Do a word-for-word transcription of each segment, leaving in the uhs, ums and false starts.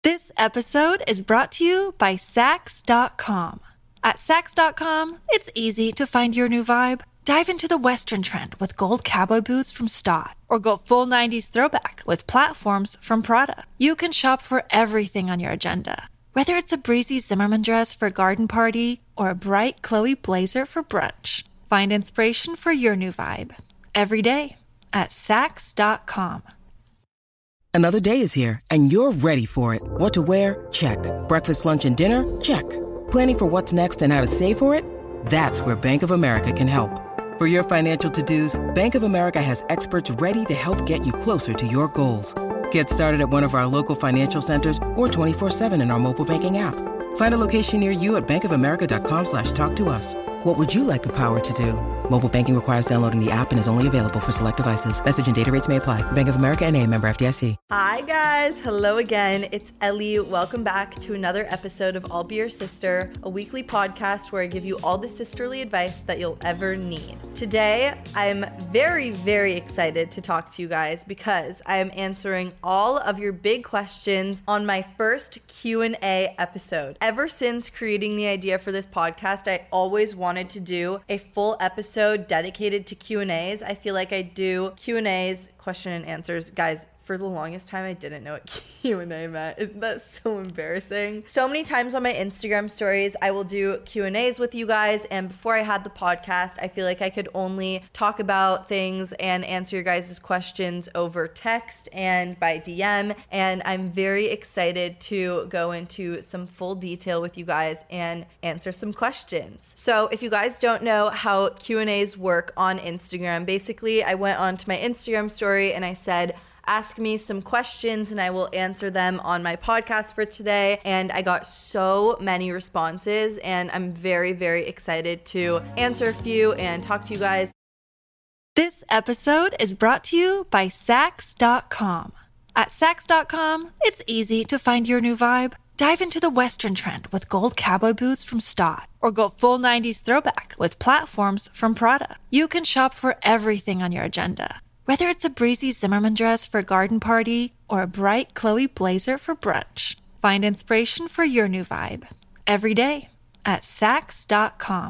This episode is brought to you by Sax dot com. At Sax dot com, it's easy to find your new vibe. Dive into the Western trend with gold cowboy boots from Stott, or go full nineties throwback with platforms from Prada. You can shop for everything on your agenda, whether it's a breezy Zimmermann dress for a garden party or a bright Chloe blazer for brunch. Find inspiration for your new vibe every day at Sax dot com. Another day is here, and you're ready for it. What to wear? Check. Breakfast, lunch, and dinner? Check. Planning for what's next and how to save for it? That's where Bank of America can help. For your financial to-dos, Bank of America has experts ready to help get you closer to your goals. Get started at one of our local financial centers or twenty-four seven in our mobile banking app. Find a location near you at bankofamerica.com slash talk to us. What would you like the power to do? Mobile banking requires downloading the app and is only available for select devices. Message and data rates may apply. Bank of America N A, member F D I C. Hi guys, hello again. It's Ellie. Welcome back to another episode of I'll Be Your Sister, a weekly podcast where I give you all the sisterly advice that you'll ever need. Today, I'm very, very excited to talk to you guys because I am answering all of your big questions on my first Q and A episode. Ever since creating the idea for this podcast, I always wanted to do a full episode dedicated to Q and A's. I feel like I do Q and A's, question and answers. Guys, for the longest time, I didn't know what Q and A meant. Isn't that so embarrassing? So many times on my Instagram stories, I will do Q and A's with you guys. And before I had the podcast, I feel like I could only talk about things and answer your guys' questions over text and by D M. And I'm very excited to go into some full detail with you guys and answer some questions. So if you guys don't know how Q and A's work on Instagram, basically I went onto my Instagram story and I said, ask me some questions and I will answer them on my podcast for today. And I got so many responses and I'm very, very excited to answer a few and talk to you guys. This episode is brought to you by Sax dot com. At Sax dot com, it's easy to find your new vibe. Dive into the Western trend with gold cowboy boots from Stott, or go full nineties throwback with platforms from Prada. You can shop for everything on your agenda, whether it's a breezy Zimmermann dress for a garden party or a bright Chloe blazer for brunch. Find inspiration for your new vibe every day at Sax dot com.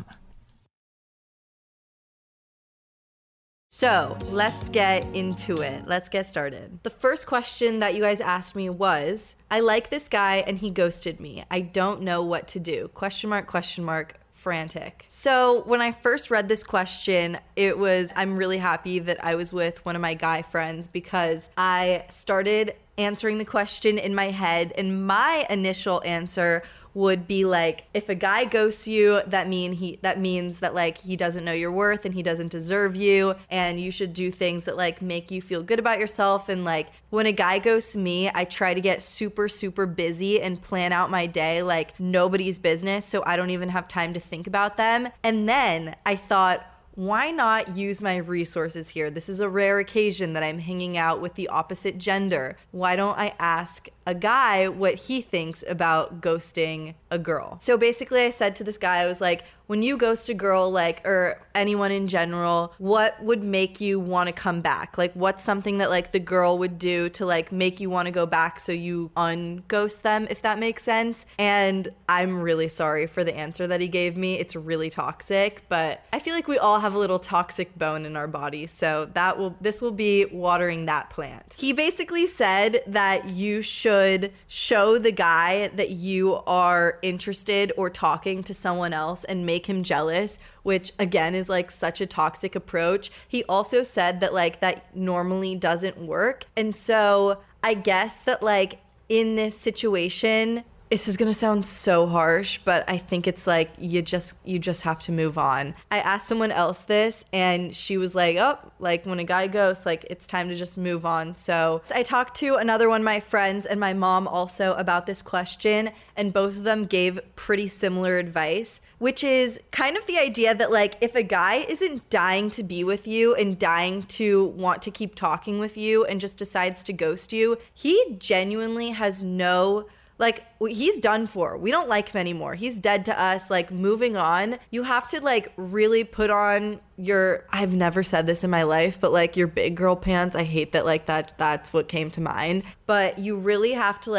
So let's get into it. Let's get started. The first question that you guys asked me was, I like this guy and he ghosted me. I don't know what to do. Question mark, question mark. Frantic. So when I first read this question, it was, I'm really happy that I was with one of my guy friends because I started answering the question in my head and my initial answer would be like, if a guy ghosts you, that mean he that means that like he doesn't know your worth and he doesn't deserve you, and you should do things that like make you feel good about yourself. And like when a guy ghosts me, I try to get super super busy and plan out my day like nobody's business, so I don't even have time to think about them. And then I thought, why not use my resources here? This is a rare occasion that I'm hanging out with the opposite gender. Why don't I ask a guy what he thinks about ghosting a girl? So basically I said to this guy, I was like, when you ghost a girl, like, or anyone in general, what would make you want to come back? Like, what's something that like the girl would do to like make you want to go back so you unghost them, if that makes sense? And I'm really sorry for the answer that he gave me. It's really toxic, but I feel like we all have a little toxic bone in our body. So that will, this will be watering that plant. He basically said that you should show the guy that you are interested or talking to someone else and make him jealous, which again is like such a toxic approach. He also said that like that normally doesn't work. And so I guess that like in this situation, this is gonna sound so harsh, but I think it's like you just you just have to move on. I asked someone else this and she was like, oh, like when a guy goes, like it's time to just move on. So I talked to another one of my friends and my mom also about this question, and both of them gave pretty similar advice, which is kind of the idea that like if a guy isn't dying to be with you and dying to want to keep talking with you and just decides to ghost you, he genuinely has no like, he's done for. We don't like him anymore. He's dead to us. Like, moving on. You have to, like, really put on your, I've never said this in my life, but, like, your big girl pants. I hate that, like, that that's what came to mind. But you really have to, like,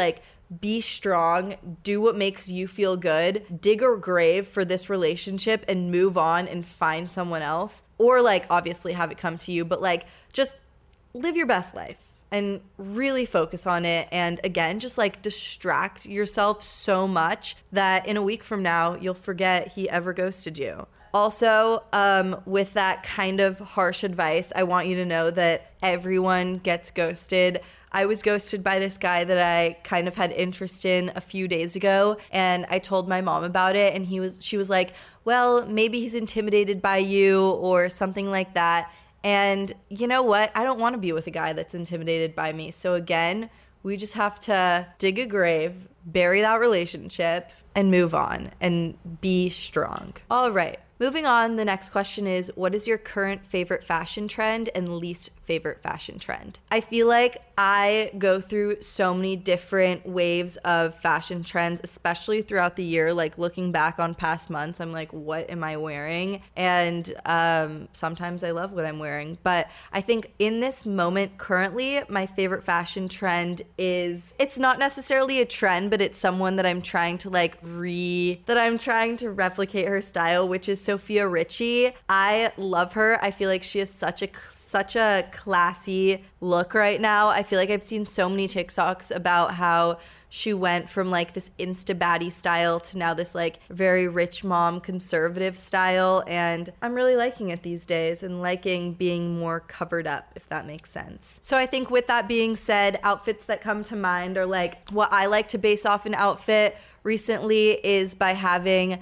be strong, do what makes you feel good, dig a grave for this relationship and move on and find someone else. Or like obviously have it come to you, but like just live your best life and really focus on it. And again, just like distract yourself so much that in a week from now, you'll forget he ever ghosted you. Also, um, with that kind of harsh advice, I want you to know that everyone gets ghosted. I was ghosted by this guy that I kind of had interest in a few days ago, and I told my mom about it, and he was she was like, well, maybe he's intimidated by you or something like that. And you know what? I don't want to be with a guy that's intimidated by me. So again, we just have to dig a grave, bury that relationship, and move on and be strong. All right. Moving on, the next question is, what is your current favorite fashion trend and least favorite fashion trend? I feel like I go through so many different waves of fashion trends, especially throughout the year. Like looking back on past months, I'm like, what am I wearing? And um, sometimes I love what I'm wearing. But I think in this moment currently, my favorite fashion trend is, it's not necessarily a trend, but it's someone that I'm trying to like re, that I'm trying to replicate her style, which is Sophia Richie. I love her. I feel like she has such a such a classy look right now. I feel like I've seen so many TikToks about how she went from like this insta baddie style to now this like very rich mom conservative style, and I'm really liking it these days and liking being more covered up, if that makes sense. So I think with that being said, outfits that come to mind are like, what I like to base off an outfit recently is by having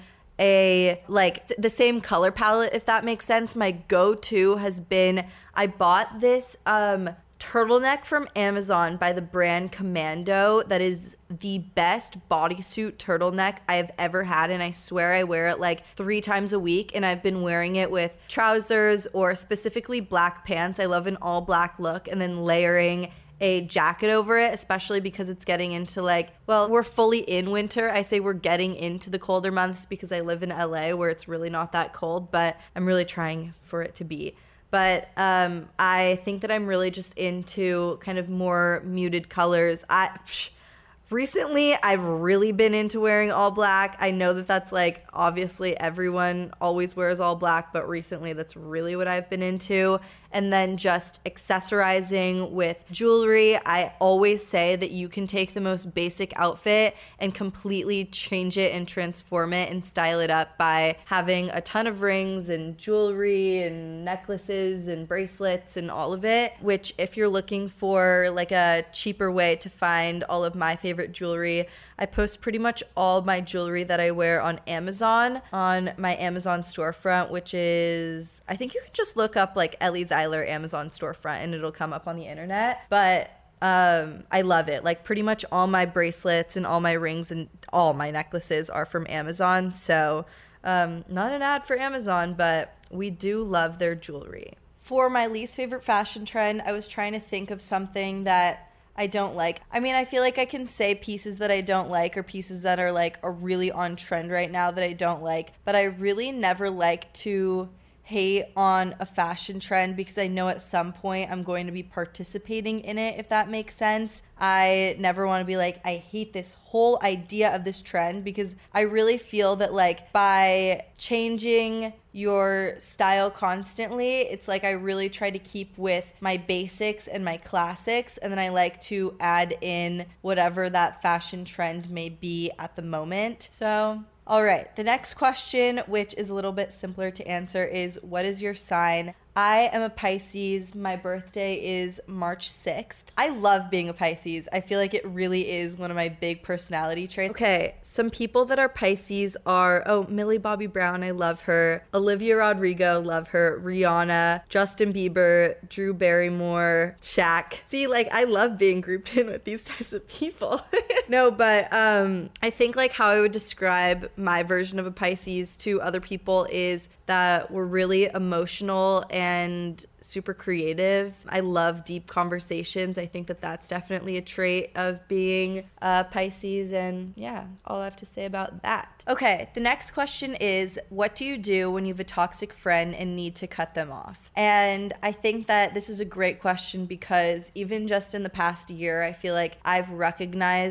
a like the same color palette, if that makes sense. My go-to has been, I bought this um turtleneck from Amazon by the brand Commando that is the best bodysuit turtleneck I have ever had, and I swear I wear it like three times a week, and I've been wearing it with trousers or specifically black pants. I love an all black look, and then layering a jacket over it, especially because it's getting into like, well, we're fully in winter. I say we're getting into the colder months because I live in L A where it's really not that cold, but I'm really trying for it to be. But um, I think that I'm really just into kind of more muted colors. I psh, Recently, I've really been into wearing all black. I know that that's like, obviously everyone always wears all black, but recently that's really what I've been into. And then just accessorizing with jewelry. I always say that you can take the most basic outfit and completely change it and transform it and style it up by having a ton of rings and jewelry and necklaces and bracelets and all of it, which if you're looking for like a cheaper way to find all of my favorite jewelry, I post pretty much all my jewelry that I wear on Amazon, on my Amazon storefront, which is, I think you can just look up like Ellie Zeiler Amazon storefront and it'll come up on the internet. But um, I love it. Like pretty much all my bracelets and all my rings and all my necklaces are from Amazon. So um, not an ad for Amazon, but we do love their jewelry. For my least favorite fashion trend, I was trying to think of something that I don't like. I mean, I feel like I can say pieces that I don't like or pieces that are like are really on trend right now that I don't like, but I really never like to hate on a fashion trend because I know at some point I'm going to be participating in it, if that makes sense. I never want to be like, I hate this whole idea of this trend, because I really feel that like by changing your style constantly, it's like I really try to keep with my basics and my classics, and then I like to add in whatever that fashion trend may be at the moment. So all right, the next question, which is a little bit simpler to answer, is what is your sign? I am a Pisces. My birthday is March sixth. I love being a Pisces. I feel like it really is one of my big personality traits. Okay, some people that are Pisces are, oh, Millie Bobby Brown, I love her. Olivia Rodrigo, love her. Rihanna, Justin Bieber, Drew Barrymore, Shaq. See, like, I love being grouped in with these types of people. No, but um, I think like how I would describe my version of a Pisces to other people is that we're really emotional and super creative. I love deep conversations. I think that that's definitely a trait of being a Pisces, and yeah, all I have to say about that. Okay, the next question is, what do you do when you have a toxic friend and need to cut them off? And I think that this is a great question because even just in the past year, I feel like I've recognized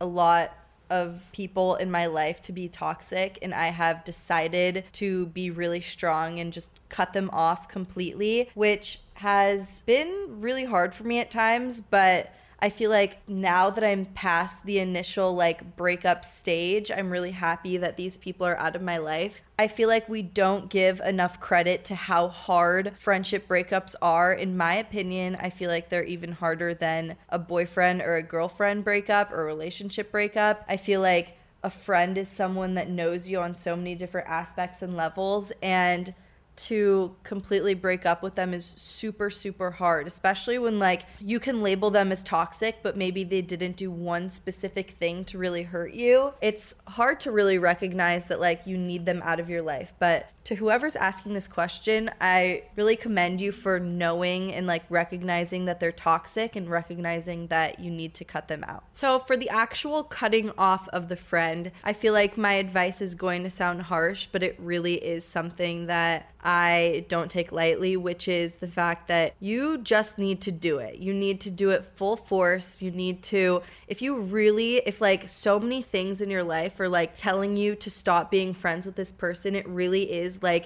a lot of people in my life to be toxic, and I have decided to be really strong and just cut them off completely, which has been really hard for me at times, but I feel like now that I'm past the initial like breakup stage, I'm really happy that these people are out of my life. I feel like we don't give enough credit to how hard friendship breakups are. In my opinion, I feel like they're even harder than a boyfriend or a girlfriend breakup or a relationship breakup. I feel like a friend is someone that knows you on so many different aspects and levels, and to completely break up with them is super, super hard, especially when like you can label them as toxic, but maybe they didn't do one specific thing to really hurt you. It's hard to really recognize that like you need them out of your life. But to whoever's asking this question, I really commend you for knowing and like recognizing that they're toxic and recognizing that you need to cut them out. So for the actual cutting off of the friend, I feel like my advice is going to sound harsh, but it really is something that I don't take lightly, which is the fact that you just need to do it. You need to do it full force. You need to, if you really, if like so many things in your life are like telling you to stop being friends with this person, it really is like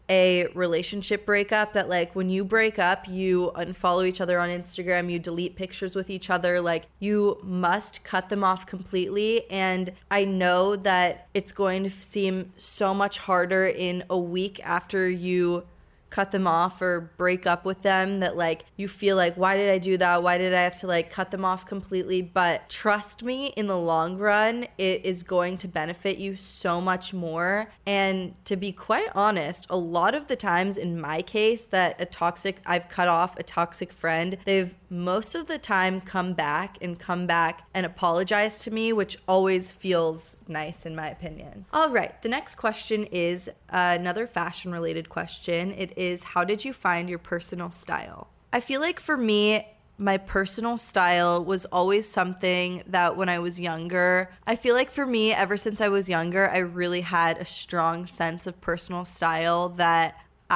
a relationship breakup that like when you break up, you unfollow each other on Instagram, you delete pictures with each other, like you must cut them off completely. And I know that it's going to seem so much harder in a week after you cut them off or break up with them that like you feel like, why did I do that? Why did I have to like cut them off completely? But trust me, in the long run, it is going to benefit you so much more. And to be quite honest, a lot of the times in my case that a toxic, I've cut off a toxic friend, they've most of the time come back and come back and apologize to me, which always feels nice in my opinion. All right, the next question is uh, another fashion related question. It is, how did you find your personal style? I feel like for me, my personal style was always something that when I was younger, I feel like for me, ever since I was younger, I really had a strong sense of personal style that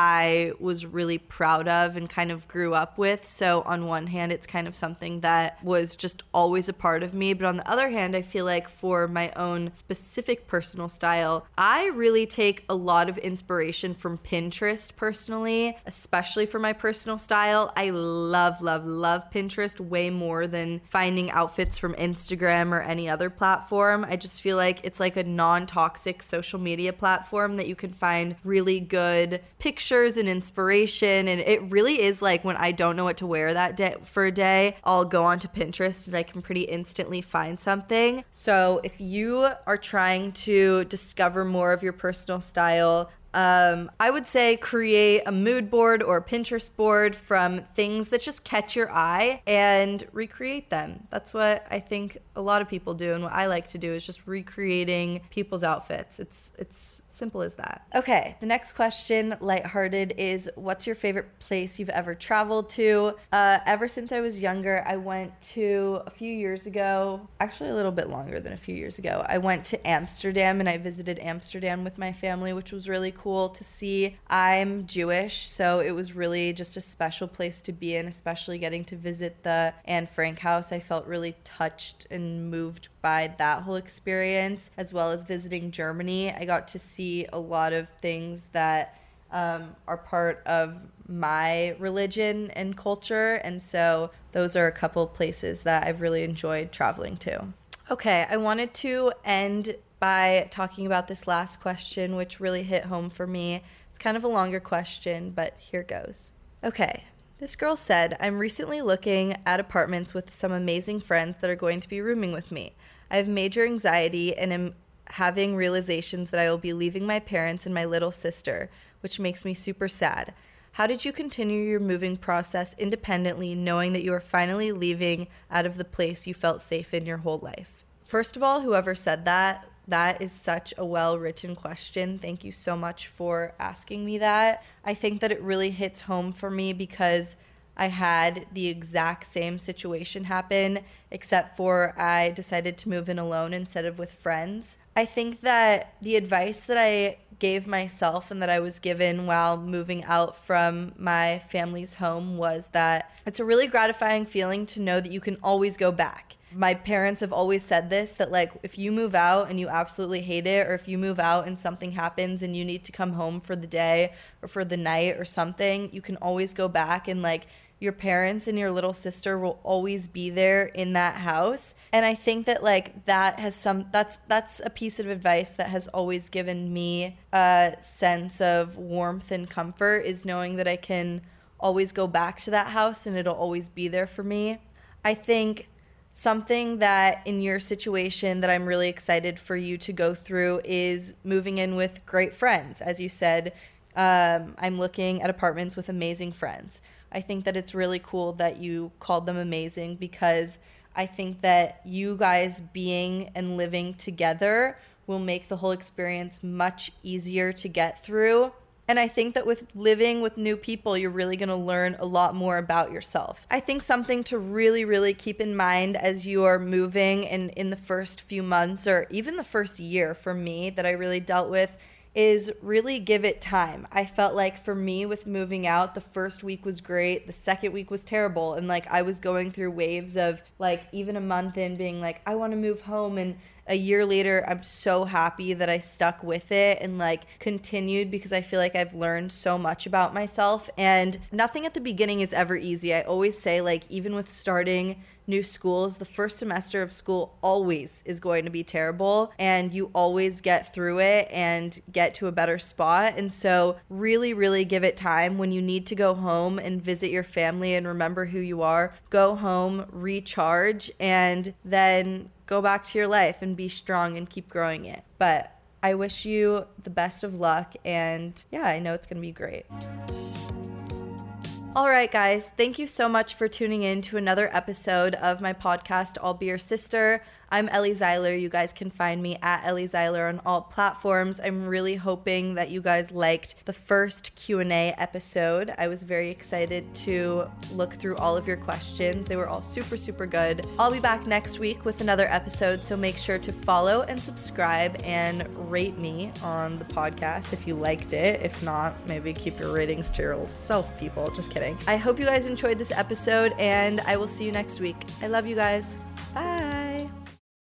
I was really proud of and kind of grew up with. So on one hand, it's kind of something that was just always a part of me. But on the other hand, I feel like for my own specific personal style, I really take a lot of inspiration from Pinterest personally, especially for my personal style. I love, love, love Pinterest way more than finding outfits from Instagram or any other platform. I just feel like it's like a non-toxic social media platform that you can find really good pictures pictures and inspiration, and it really is like when I don't know what to wear that day for a day, I'll go onto Pinterest and I can pretty instantly find something. So if you are trying to discover more of your personal style, Um, I would say create a mood board or a Pinterest board from things that just catch your eye and recreate them. That's what I think a lot of people do, and what I like to do is just recreating people's outfits. It's it's simple as that. Okay, the next question, lighthearted, is what's your favorite place you've ever traveled to? Uh, ever since I was younger, I went to, a few years ago, actually a little bit longer than a few years ago, I went to Amsterdam, and I visited Amsterdam with my family, which was really cool. cool to see. I'm Jewish, so it was really just a special place to be in, especially getting to visit the Anne Frank house. I felt really touched and moved by that whole experience, as well as visiting Germany. I got to see a lot of things that um, are part of my religion and culture, and so those are a couple places that I've really enjoyed traveling to. Okay, I wanted to end by talking about this last question, which really hit home for me. It's kind of a longer question, but here goes. Okay, this girl said, I'm recently looking at apartments with some amazing friends that are going to be rooming with me. I have major anxiety and am having realizations that I will be leaving my parents and my little sister, which makes me super sad. How did you continue your moving process independently, knowing that you are finally leaving out of the place you felt safe in your whole life? First of all, whoever said that, that is such a well-written question. Thank you so much for asking me that. I think that it really hits home for me because I had the exact same situation happen, except for I decided to move in alone instead of with friends. I think that the advice that I gave myself and that I was given while moving out from my family's home was that it's a really gratifying feeling to know that you can always go back. My parents have always said this, that like if you move out and you absolutely hate it, or if you move out and something happens and you need to come home for the day or for the night or something, you can always go back, and like your parents and your little sister will always be there in that house. And I think that like that has some, that's that's a piece of advice that has always given me a sense of warmth and comfort, is knowing that I can always go back to that house and it'll always be there for me. I think something that in your situation that I'm really excited for you to go through is moving in with great friends. As you said, um, I'm looking at apartments with amazing friends. I think that it's really cool that you called them amazing, because I think that you guys being and living together will make the whole experience much easier to get through. And I think that with living with new people, you're really going to learn a lot more about yourself. I think something to really, really keep in mind as you are moving and in the first few months, or even the first year for me, that I really dealt with, is really give it time. I felt like for me with moving out, the first week was great. The second week was terrible. And like I was going through waves of like even a month in being like, I want to move home. And a year later, I'm so happy that I stuck with it and like continued, because I feel like I've learned so much about myself. And nothing at the beginning is ever easy. I always say, like, even with starting new schools, the first semester of school always is going to be terrible, and you always get through it and get to a better spot. And so really, really give it time. When you need to go home and visit your family and remember who you are, go home, recharge, and then go back to your life and be strong and keep growing it. But I wish you the best of luck, and yeah, I know it's going to be great. All right, guys, thank you so much for tuning in to another episode of my podcast, I'll Be Your Sister. I'm Ellie Zeiler. You guys can find me at Ellie Zeiler on all platforms. I'm really hoping that you guys liked the first Q and A episode. I was very excited to look through all of your questions. They were all super, super good. I'll be back next week with another episode, so make sure to follow and subscribe and rate me on the podcast if you liked it. If not, maybe keep your ratings to yourself, people. Just kidding. I hope you guys enjoyed this episode, and I will see you next week. I love you guys. Bye.